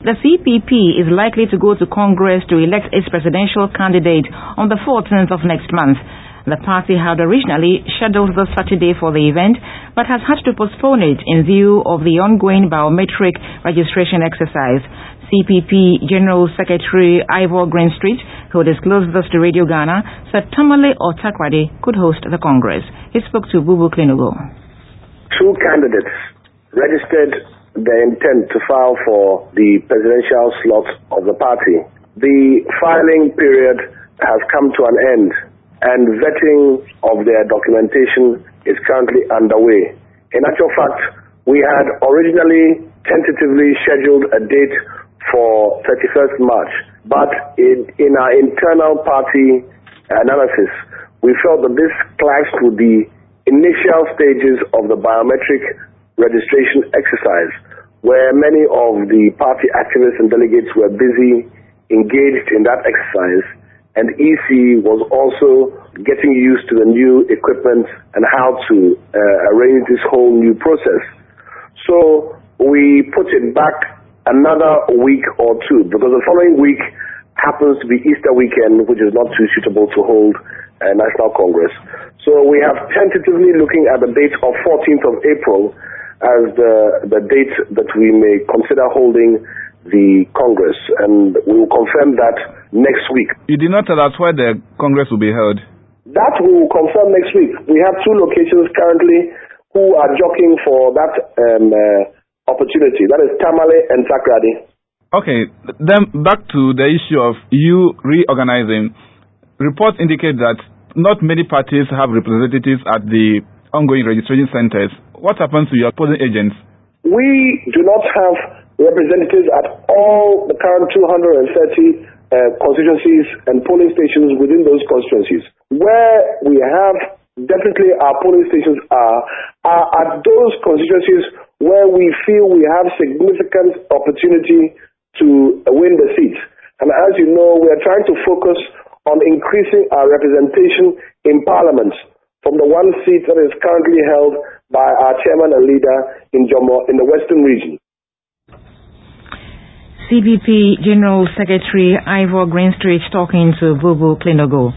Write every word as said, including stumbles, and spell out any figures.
The C P P is likely to go to Congress to elect its presidential candidate on the fourteenth of next month. The party had originally scheduled this Saturday for the event, but has had to postpone it in view of the ongoing biometric registration exercise. C P P General Secretary Ivor Greenstreet, who disclosed this to Radio Ghana, said Tamale or Takoradi could host the Congress. He spoke to Bubu Klinugo. Two candidates registered their intent to file for the presidential slot of the party. The filing period has come to an end, and vetting of their documentation is currently underway. In actual fact, we had originally tentatively scheduled a date for thirty-first March, but in, in our internal party analysis, we felt that this clashed with the initial stages of the biometric registration exercise, where many of the party activists and delegates were busy engaged in that exercise, and E C was also getting used to the new equipment and how to uh, arrange this whole new process. So we put it back another week or two, because the following week happens to be Easter weekend, which is not too suitable to hold a National Congress. So we have tentatively looking at the date of fourteenth of April as the, the date that we may consider holding the Congress, and we will confirm that next week. You did not tell us where the Congress will be held. That we will confirm next week. We have two locations currently who are jockeying for that um, uh, opportunity. That is Tamale and Takoradi. Okay, then back to the issue of you reorganizing. Reports indicate that not many parties have representatives at the ongoing registration centers. What happens to your polling agents? We do not have representatives at all the current two hundred thirty uh, constituencies and polling stations within those constituencies. Where we have definitely our polling stations are, are at those constituencies where we feel we have significant opportunity to win the seats. And as you know, we are trying to focus on increasing our representation in Parliament from the one seat that is currently held by our chairman and leader in Jomo in the Western region. C P P General Secretary Ivor Greenstreet talking to Bubu Klinugo.